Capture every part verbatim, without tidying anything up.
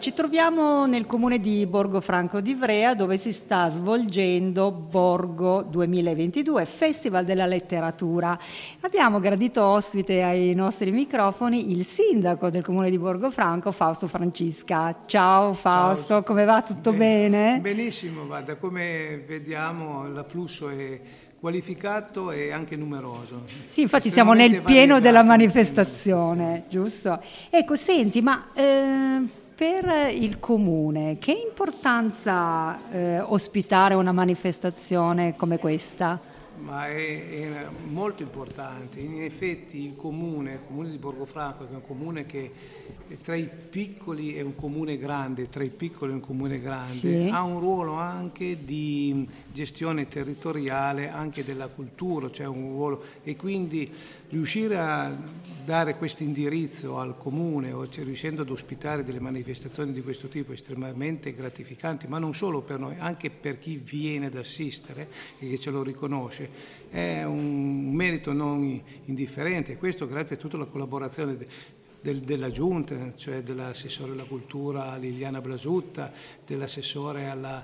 Ci troviamo nel comune di Borgo Franco d'Ivrea, dove si sta svolgendo Borgo duemilaventidue, Festival della Letteratura. Abbiamo gradito ospite ai nostri microfoni il sindaco del comune di Borgo Franco, Fausto Francisca. Ciao Fausto, Ciao. Come va? Tutto bene? Benissimo, guarda, come vediamo l'afflusso è qualificato e anche numeroso. Sì, infatti siamo nel pieno della manifestazione, giusto? Ecco, senti, ma... Eh, per il comune, che importanza eh, ospitare una manifestazione come questa? Ma è, è molto importante. In effetti il comune, il comune di Borgo Franco, che è un comune che è tra i piccoli è un comune grande, tra i piccoli è un comune grande, sì. Ha un ruolo anche di gestione territoriale, anche della cultura, cioè un ruolo, e quindi riuscire a dare questo indirizzo al comune, o cioè riuscendo ad ospitare delle manifestazioni di questo tipo estremamente gratificanti, ma non solo per noi, anche per chi viene ad assistere e che ce lo riconosce, è un merito non indifferente. Questo grazie a tutta la collaborazione de, del, della Giunta, cioè dell'assessore alla cultura Liliana Blasutta, dell'assessore alla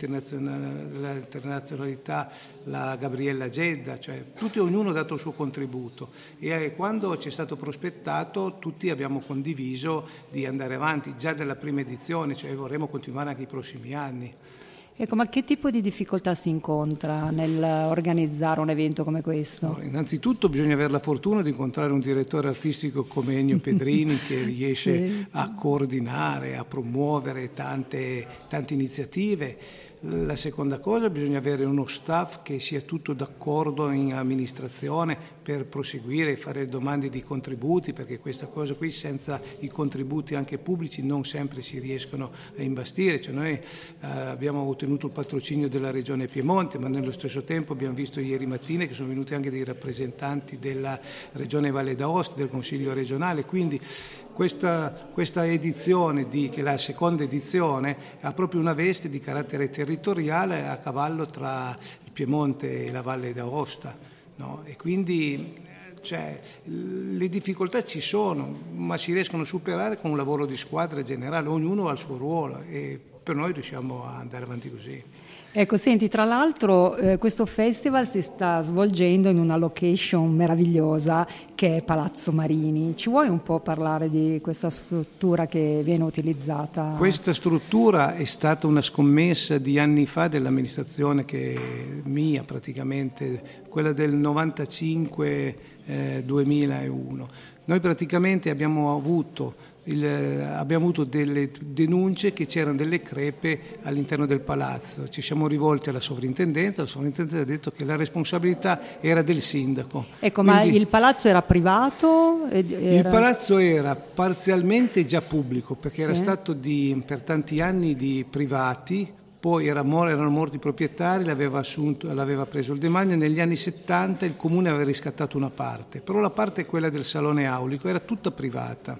internazionalità la Gabriella Gedda, cioè tutti, ognuno ha dato il suo contributo, e quando ci è stato prospettato tutti abbiamo condiviso di andare avanti già dalla prima edizione, cioè vorremmo continuare anche i prossimi anni. Ecco, ma che tipo di difficoltà si incontra nel organizzare un evento come questo? No, innanzitutto bisogna avere la fortuna di incontrare un direttore artistico come Ennio Pedrini che riesce sì. a coordinare, a promuovere tante, tante iniziative. La seconda cosa, bisogna avere uno staff che sia tutto d'accordo in amministrazione per proseguire e fare domande di contributi, perché questa cosa qui senza i contributi anche pubblici non sempre si riescono a imbastire. Cioè noi eh, abbiamo ottenuto il patrocinio della Regione Piemonte, ma nello stesso tempo abbiamo visto ieri mattina che sono venuti anche dei rappresentanti della Regione Valle d'Aosta, del Consiglio regionale, quindi Questa, questa edizione, di, che è la seconda edizione, ha proprio una veste di carattere territoriale a cavallo tra il Piemonte e la Valle d'Aosta, no? E quindi cioè, le difficoltà ci sono, ma si riescono a superare con un lavoro di squadra generale, ognuno ha il suo ruolo e per noi riusciamo a andare avanti così. Ecco, senti, tra l'altro eh, questo festival si sta svolgendo in una location meravigliosa che è Palazzo Marini. Ci vuoi un po' parlare di questa struttura che viene utilizzata? Questa struttura è stata una scommessa di anni fa dell'amministrazione che è mia praticamente, quella del novantacinque duemilauno. Noi praticamente abbiamo avuto Il, abbiamo avuto delle denunce che c'erano delle crepe all'interno del palazzo. Ci siamo rivolti alla sovrintendenza, la sovrintendenza ha detto che la responsabilità era del sindaco. Ecco, Quindi, ma il palazzo era privato? Era... Il palazzo era parzialmente già pubblico, perché sì. era stato di, per tanti anni di privati, poi era, erano morti i proprietari, l'aveva, assunto, l'aveva preso il demanio, e negli anni settanta il comune aveva riscattato una parte, però la parte, quella del salone aulico, era tutta privata.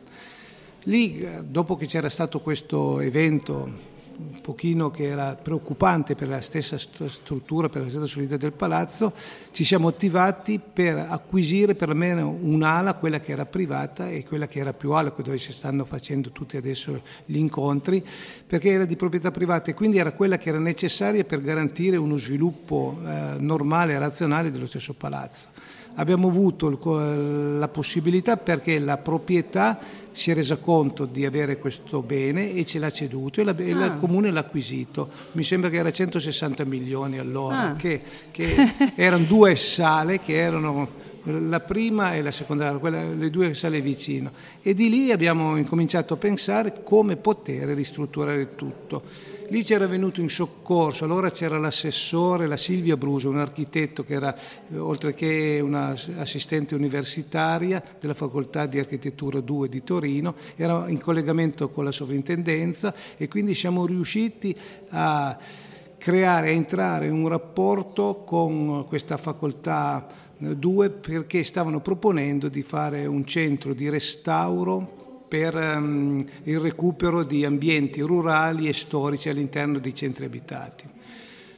Lì, dopo che c'era stato questo evento un pochino che era preoccupante per la stessa struttura, per la stessa solidità del palazzo, ci siamo attivati per acquisire perlomeno un'ala, quella che era privata e quella che era più alta, dove si stanno facendo tutti adesso gli incontri, perché era di proprietà privata e quindi era quella che era necessaria per garantire uno sviluppo eh, normale e razionale dello stesso palazzo. Abbiamo avuto il, la possibilità perché la proprietà si è resa conto di avere questo bene e ce l'ha ceduto e, la, ah. e il comune l'ha acquisito. Mi sembra che era centosessanta milioni allora, ah. che, che erano due sale che erano la prima e la seconda, quella, le due sale vicino. E di lì abbiamo incominciato a pensare come poter ristrutturare tutto. Lì c'era venuto in soccorso, allora c'era l'assessore, la Silvia Bruso, un architetto che era, oltre che una assistente universitaria della Facoltà di Architettura due di Torino, era in collegamento con la sovrintendenza e quindi siamo riusciti a creare, a entrare in un rapporto con questa Facoltà due perché stavano proponendo di fare un centro di restauro per um, il recupero di ambienti rurali e storici all'interno dei centri abitati.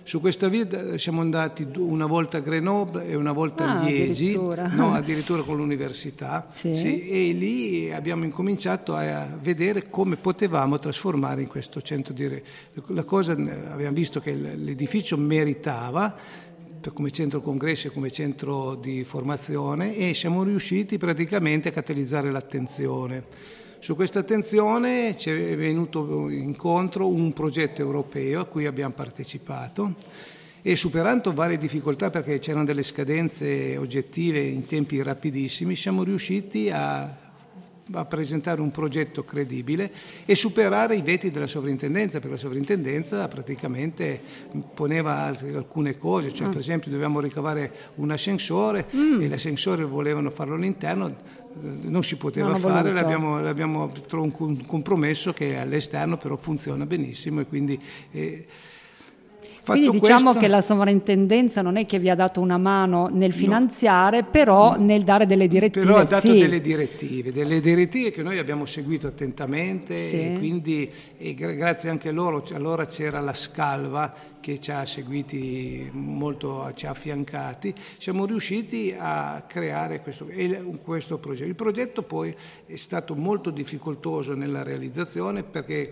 Su questa via siamo andati una volta a Grenoble e una volta ah, a Liegi, addirittura. No, addirittura con l'università, sì. Sì, e lì abbiamo incominciato a vedere come potevamo trasformare in questo centro di... La cosa, abbiamo visto che l'edificio meritava come centro congressi e come centro di formazione, e siamo riusciti praticamente a catalizzare l'attenzione. Su questa attenzione ci è venuto incontro un progetto europeo a cui abbiamo partecipato e, superando varie difficoltà perché c'erano delle scadenze oggettive in tempi rapidissimi, siamo riusciti a a presentare un progetto credibile e superare i veti della sovrintendenza, perché la sovrintendenza praticamente poneva altre, alcune cose, cioè mm. per esempio dovevamo ricavare un ascensore mm. e l'ascensore volevano farlo all'interno, non si poteva non fare, l'abbiamo, l'abbiamo trovato un compromesso che all'esterno però funziona benissimo, e quindi eh, Quindi diciamo questo, che la sovrintendenza non è che vi ha dato una mano nel finanziare, no, però no, nel dare delle direttive. Però ha dato sì. delle direttive, delle direttive che noi abbiamo seguito attentamente, sì. e quindi e grazie anche a loro, allora c'era la Scalva che ci ha seguiti molto, ci ha affiancati, siamo riusciti a creare questo, questo progetto. Il progetto poi è stato molto difficoltoso nella realizzazione perché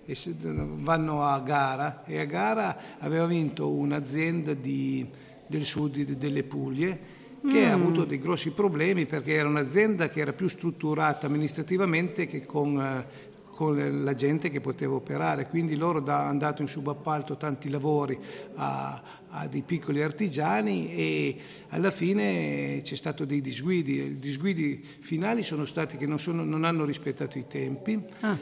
vanno a gara, e a gara aveva vinto un'azienda di, del sud delle Puglie che mm. ha avuto dei grossi problemi perché era un'azienda che era più strutturata amministrativamente che con con la gente che poteva operare, quindi loro hanno dato in subappalto tanti lavori a, a dei piccoli artigiani e alla fine c'è stato dei disguidi. I disguidi finali sono stati che non, sono, non hanno rispettato i tempi ah.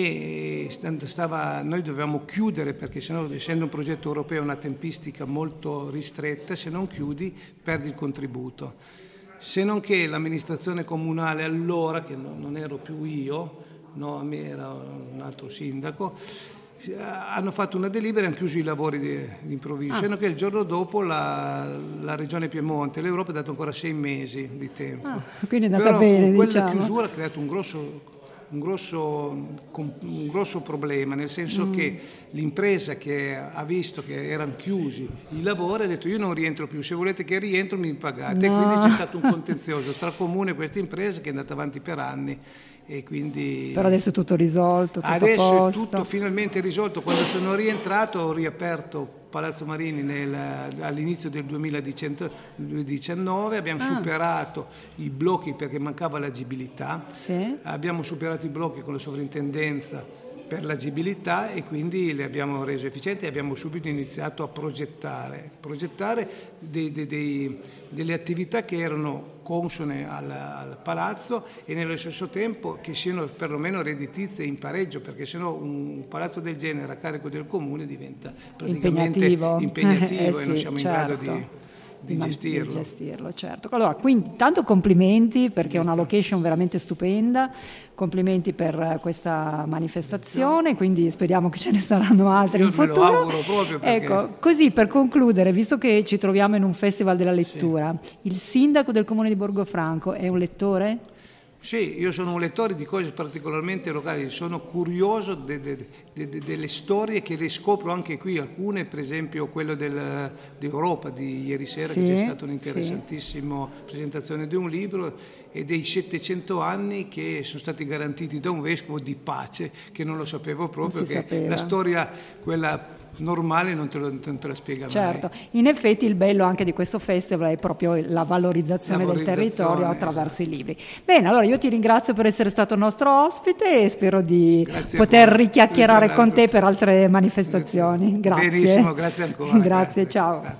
e stava, noi dovevamo chiudere perché sennò, essendo un progetto europeo, una tempistica molto ristretta, se non chiudi perdi il contributo. Se non che l'amministrazione comunale allora, che non ero più io, no, a me era un altro sindaco, hanno fatto una delibera e hanno chiuso i lavori di, di improvviso, ah. se non che il giorno dopo la, la Regione Piemonte, l'Europa ha dato ancora sei mesi di tempo. Ah, quindi è andata Però bene, quella diciamo. chiusura ha creato un grosso... Un grosso, un grosso problema, nel senso mm. che l'impresa che ha visto che erano chiusi i lavori ha detto io non rientro più, se volete che rientro mi pagate, no. E quindi c'è stato un contenzioso tra comune e questa impresa che è andata avanti per anni. E quindi però adesso è tutto risolto, tutto adesso a è tutto finalmente risolto. Quando sono rientrato ho riaperto Palazzo Marini nel, all'inizio del duemiladiciannove, abbiamo ah. superato i blocchi perché mancava l'agibilità, sì. abbiamo superato i blocchi con la sovrintendenza per l'agibilità e quindi le abbiamo reso efficienti e abbiamo subito iniziato a progettare, progettare dei, dei, dei, delle attività che erano consone al, al palazzo e nello stesso tempo che siano perlomeno redditizie in pareggio, perché sennò un palazzo del genere a carico del comune diventa praticamente impegnativo, impegnativo eh, e sì, non siamo certo. in grado di Di gestirlo. di gestirlo, certo. Allora, quindi tanto complimenti perché è una location veramente stupenda, complimenti per questa manifestazione, quindi speriamo che ce ne saranno altre Io in futuro. Me lo auguro proprio perché... Ecco, così per concludere, visto che ci troviamo in un festival della lettura, sì. il sindaco del comune di Borgofranco è un lettore? Sì, io sono un lettore di cose particolarmente locali, sono curioso de, de, de, de, delle storie che le scopro anche qui, alcune per esempio quello del, d'Europa di ieri sera, sì, che c'è stata un'interessantissima sì. presentazione di un libro e dei settecento anni che sono stati garantiti da un vescovo di pace, che non lo sapevo proprio, che sapeva. La storia quella normale non te, lo, non te la spiega certo. mai. In effetti il bello anche di questo festival è proprio la valorizzazione, la valorizzazione del territorio attraverso esatto. i libri. Bene, allora io ti ringrazio per essere stato nostro ospite e spero di grazie poter richiacchierare con te per altre manifestazioni. Grazie. Benissimo, grazie ancora. Grazie, grazie. ciao. Grazie.